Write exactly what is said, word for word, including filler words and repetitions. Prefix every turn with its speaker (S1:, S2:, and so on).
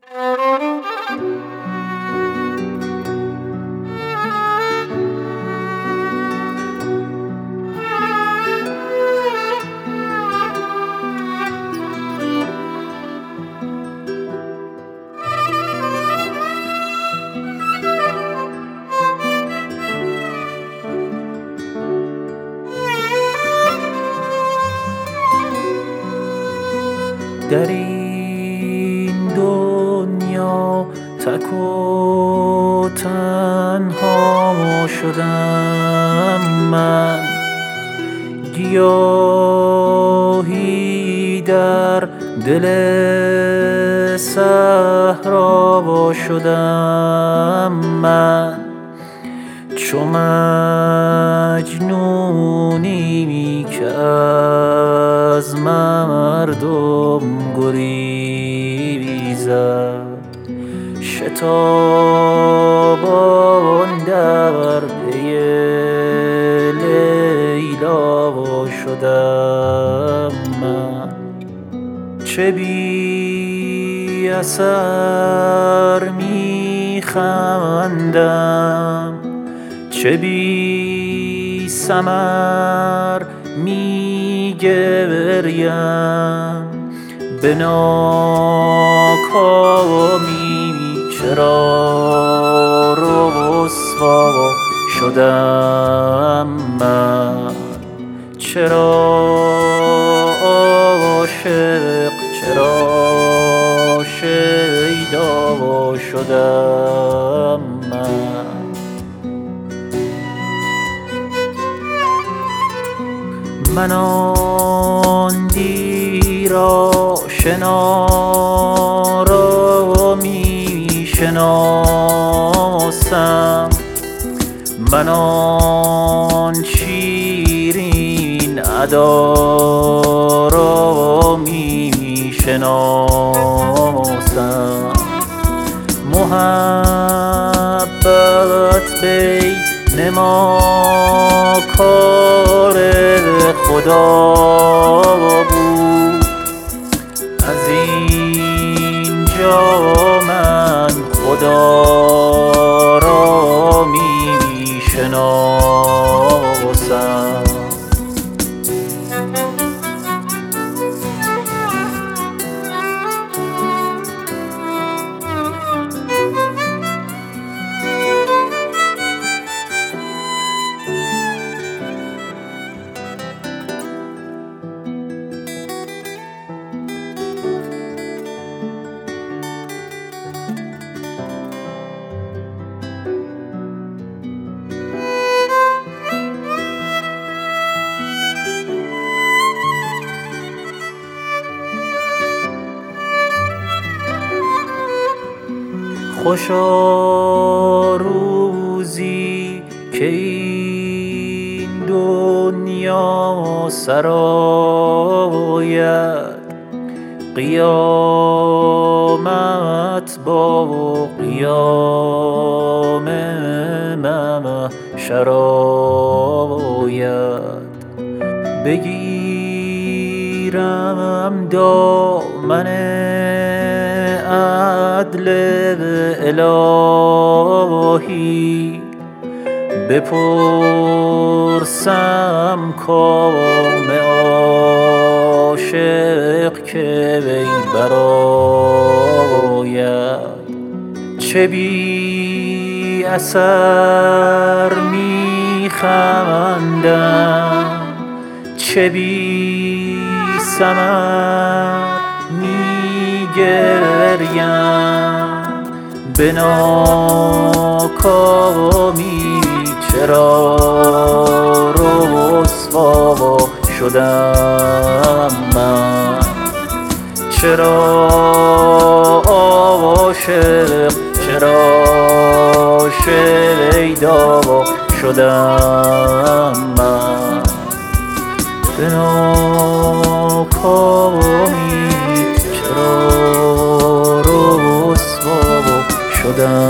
S1: در این دنیا تک و تنها شدم من، گیاهی در دل صحرا شدم من، چو مجنونی که از مردم گریزد، شتابان در پی لیلا شدم من. چه بی اثر می خندم، چه بی ثمر می گریم، به ناکامی چرا رسوا شدم من، چرا عاشق چرا شیدا شدم من. من آن دیر آشنا را می شناسم، من آن شیرین ادا را می شناسم. محبت بین ما کار خدا بود، از اینجا من خدا را می شناسم. خوشا روزی که این دنیا سراید، قیامت با قیام محشر آید. بگیرم دامن عدل الهی، بپرسم کام عاشق که وی برآید. چه بی اثر می خندم، چه بی ثمر می گریم، به ناکامی چرا رسوا شدم من، چرا عاشق چرا شیدا شدم من، به ناکامی چرا رسوا شدم.